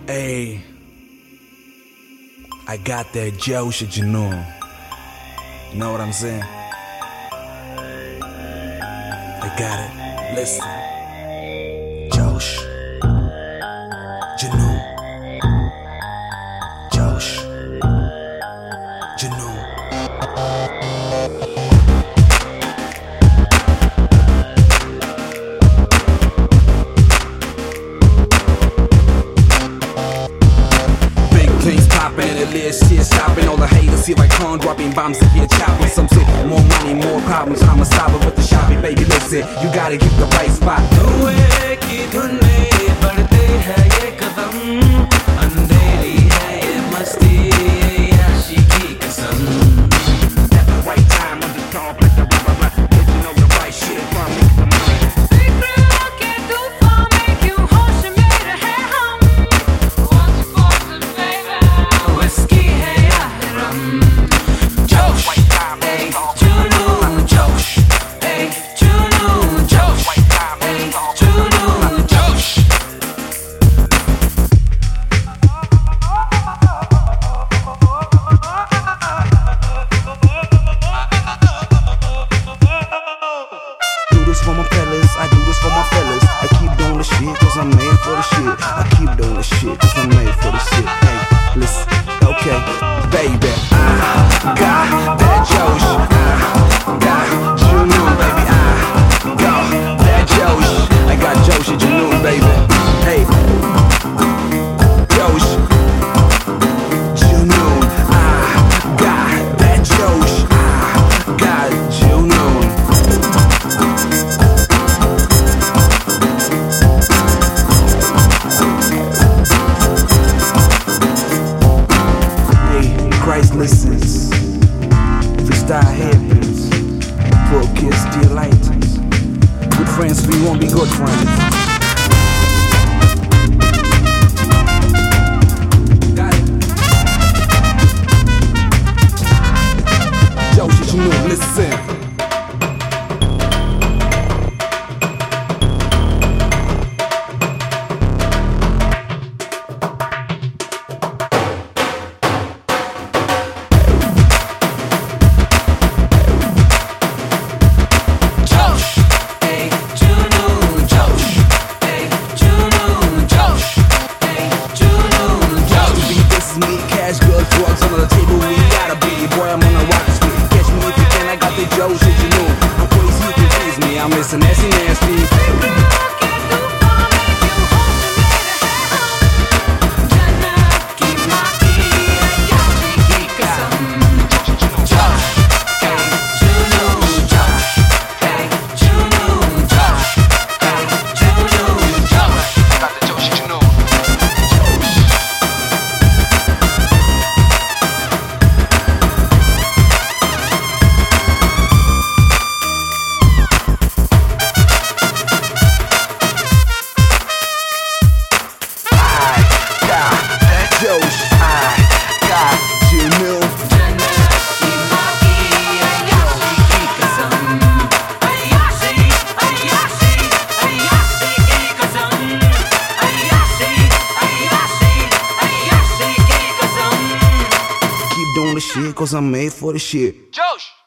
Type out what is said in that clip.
Hey, I got that Josh Junoon. You know what I'm saying? I got it. Listen. Josh Junoon. Josh Junoon. Things poppin', the list shit stopping. All the haters here like corn dropping bombs and here chopping. Some say more money, more problems. I'ma stop it with the shopping, baby. Listen, you gotta get the right spot. धुएं की धुन में बढ़ते हैं ये कदम, अंधेरी है ये मस्ती, ये याशी की कसम. At the right time, on the top, like the river, like you know the right shit. From me, the money. फिक्रों के तूफान में क्यों होश में रहे हम? What's important, baby? Whiskey है या rum, जोश, hey, जुनून, जोश, hey, जुनून, जोश, hey, जुनून, जोश. Do this for my fellas, I do this for my fellas. I keep doing the shit cause I'm made for the shit. I keep doing the shit cause I'm made for the shit. Hey, listen, okay, baby. I got that Josh. I got Junoon, baby. I got that Josh. I got Josh Junoon, baby. Hey, Josh Junoon. I got that Josh. I got Junoon. Christ listens, freestyle happens, poor kids still lightens. Good friends, we won't be good friends. Got it. Josh, you know, listen. Drugs under the table, we gotta be. Boy, I'm on a rocket street. Catch me if you can, I got the Joe shit, you know. I'm crazy, you confuse me. I'm missing nasty, nasty. Doing the shit cause I'm made for the shit. Josh.